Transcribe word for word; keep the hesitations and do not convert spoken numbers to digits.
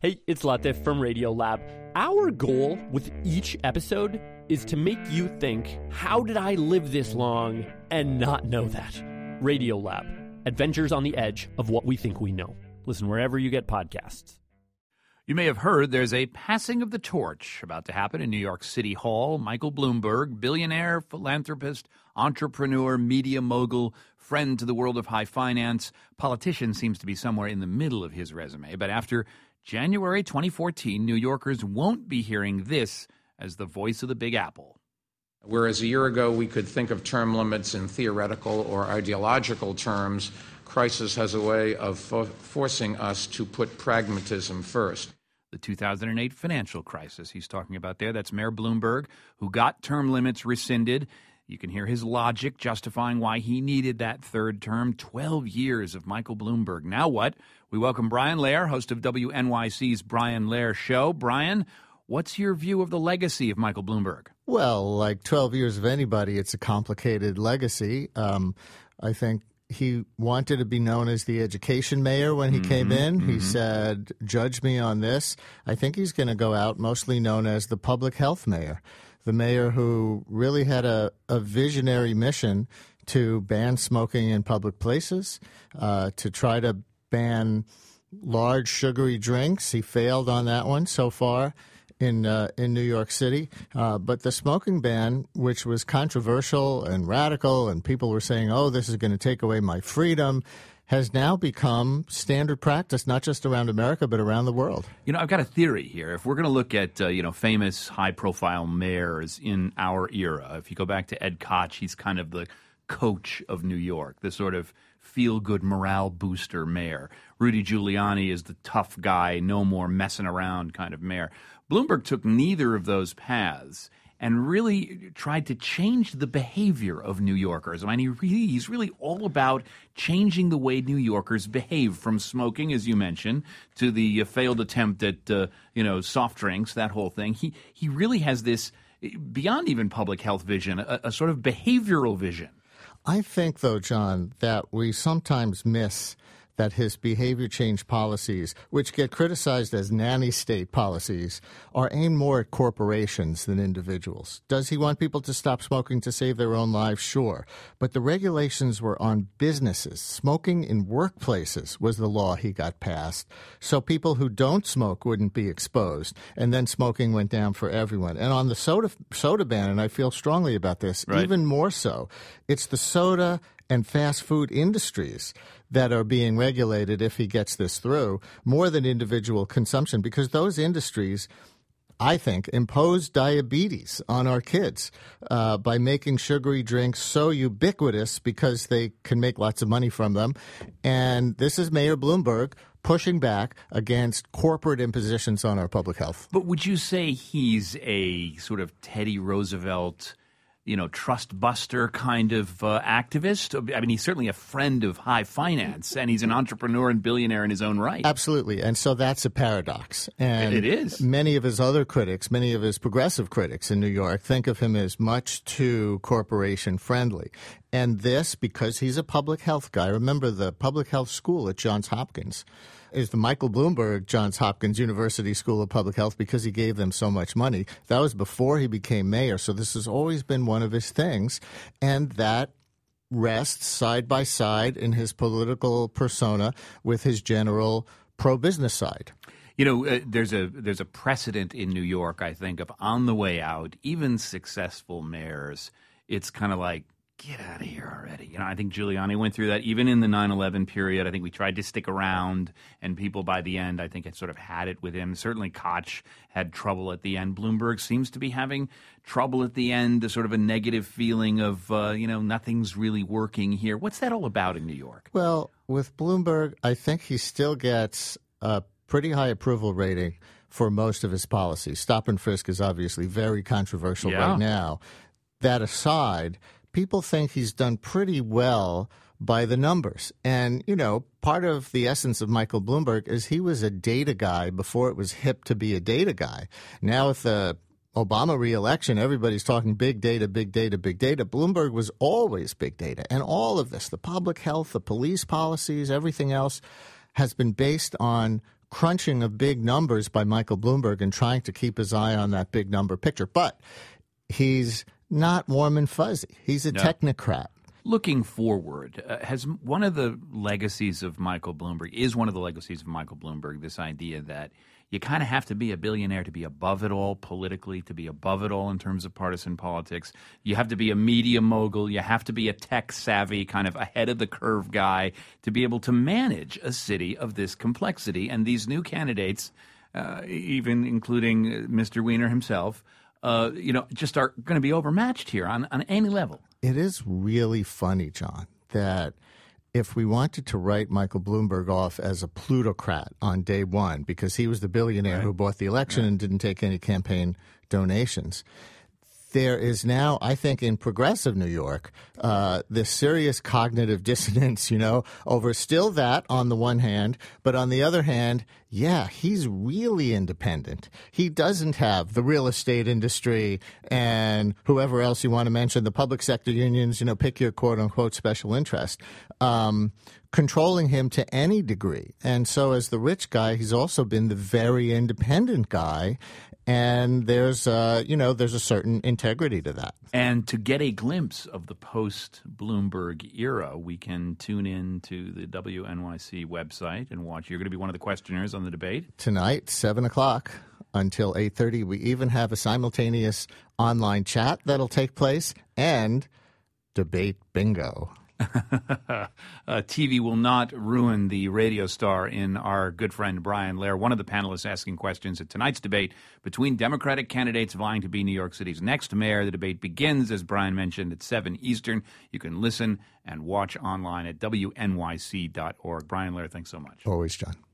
Hey, it's Latif from Radiolab. Our goal with each episode is to make you think, how did I live this long and not know that? Radiolab, adventures on the edge of what we think we know. Listen wherever you get podcasts. You may have heard there's a passing of the torch about to happen in New York City Hall. Michael Bloomberg, billionaire, philanthropist, entrepreneur, media mogul, friend to the world of high finance, politician, seems to be somewhere in the middle of his resume. But after January twenty fourteen, New Yorkers won't be hearing this as the voice of the Big Apple. Whereas a year ago we could think of term limits in theoretical or ideological terms, crisis has a way of fo- forcing us to put pragmatism first. The two thousand eight financial crisis he's talking about there, that's Mayor Bloomberg, who got term limits rescinded. You can hear his logic justifying why he needed that third term. twelve years of Michael Bloomberg. Now what? We welcome Brian Lehrer, host of W N Y C's Brian Lehrer Show. Brian, what's your view of the legacy of Michael Bloomberg? Well, like twelve years of anybody, it's a complicated legacy. Um, I think he wanted to be known as the education mayor when he mm-hmm, came in. Mm-hmm. He said, judge me on this. I think he's going to go out mostly known as the public health mayor, the mayor who really had a, a visionary mission to ban smoking in public places, uh, to try to ban large sugary drinks. He failed on that one so far in uh, in New York City. Uh, but the smoking ban, which was controversial and radical, and people were saying, oh, this is going to take away my freedom, has now become standard practice, not just around America, but around the world. You know, I've got a theory here. If we're going to look at, uh, you know, famous high-profile mayors in our era, if you go back to Ed Koch, he's kind of the coach of New York, the sort of feel-good morale booster mayor. Rudy Giuliani is the tough guy, no more messing around kind of mayor. Bloomberg took neither of those paths and really tried to change the behavior of New Yorkers. I mean, he really, he's really all about changing the way New Yorkers behave, from smoking, as you mentioned, to the uh, failed attempt at, uh, you know, soft drinks, that whole thing. He he really has this, beyond even public health vision, a, a sort of behavioral vision. I think, though, John, that we sometimes miss that his behavior change policies, which get criticized as nanny state policies, are aimed more at corporations than individuals. Does he want people to stop smoking to save their own lives? Sure. But the regulations were on businesses. Smoking in workplaces was the law he got passed, so people who don't smoke wouldn't be exposed. And then smoking went down for everyone. And on the soda soda ban, and I feel strongly about this, right, even more so, it's the soda and fast food industries that are being regulated, if he gets this through, more than individual consumption, because those industries, I think, impose diabetes on our kids uh, by making sugary drinks so ubiquitous because they can make lots of money from them. And this is Mayor Bloomberg pushing back against corporate impositions on our public health. But would you say he's a sort of Teddy Roosevelt, you know, trust buster kind of uh, activist? I mean, he's certainly a friend of high finance, and he's an entrepreneur and billionaire in his own right. Absolutely. And so that's a paradox. And it is. Many of his other critics, many of his progressive critics in New York, think of him as much too corporation friendly. And this, because he's a public health guy. Remember, the public health school at Johns Hopkins is the Michael Bloomberg Johns Hopkins University School of Public Health, because he gave them so much money. That was before he became mayor. So this has always been one of his things. And that rests side by side in his political persona with his general pro-business side. You know, uh, there's a there's a precedent in New York, I think, of on the way out, even successful mayors, it's kind of like, get out of here already. You know, I think Giuliani went through that even in the nine eleven period. I think we tried to stick around, and people by the end, I think, had sort of had it with him. Certainly Koch had trouble at the end. Bloomberg seems to be having trouble at the end, a sort of a negative feeling of, uh, you know, nothing's really working here. What's that all about in New York? Well, with Bloomberg, I think he still gets a pretty high approval rating for most of his policies. Stop and frisk is obviously very controversial yeah. right now. That aside, people think he's done pretty well by the numbers. And, you know, part of the essence of Michael Bloomberg is he was a data guy before it was hip to be a data guy. Now with the Obama re-election, everybody's talking big data, big data, big data. Bloomberg was always big data. And all of this, the public health, the police policies, everything else, has been based on crunching of big numbers by Michael Bloomberg and trying to keep his eye on that big number picture. But he's not warm and fuzzy. He's a no. technocrat. Looking forward, uh, has one of the legacies of Michael Bloomberg, is one of the legacies of Michael Bloomberg, this idea that you kind of have to be a billionaire to be above it all politically, to be above it all in terms of partisan politics. You have to be a media mogul. You have to be a tech-savvy, kind of ahead-of-the-curve guy to be able to manage a city of this complexity. And these new candidates, uh, even including Mister Weiner himself, uh, you know, just are going to be overmatched here on, on any level. It is really funny, John, that if we wanted to write Michael Bloomberg off as a plutocrat on day one because he was the billionaire right. who bought the election right. and didn't take any campaign donations, there is now, I think, in progressive New York, uh, this serious cognitive dissonance, you know, over still that on the one hand, but on the other hand, yeah, he's really independent. He doesn't have the real estate industry and whoever else you want to mention, the public sector unions, you know, pick your quote-unquote special interest, um, controlling him to any degree. And so as the rich guy, he's also been the very independent guy. And there's, uh, you know, there's a certain integrity to that. And to get a glimpse of the post-Bloomberg era, we can tune in to the W N Y C website and watch. You're going to be one of the questioners on the debate. Tonight, seven o'clock until eight thirty. We even have a simultaneous online chat that'll take place and debate bingo. uh, T V will not ruin the radio star in our good friend Brian Lehrer, one of the panelists asking questions at tonight's debate between Democratic candidates vying to be New York City's next mayor. The debate begins, as Brian mentioned, at seven Eastern. You can listen and watch online at W N Y C dot org. Brian Lehrer, thanks so much. Always, John.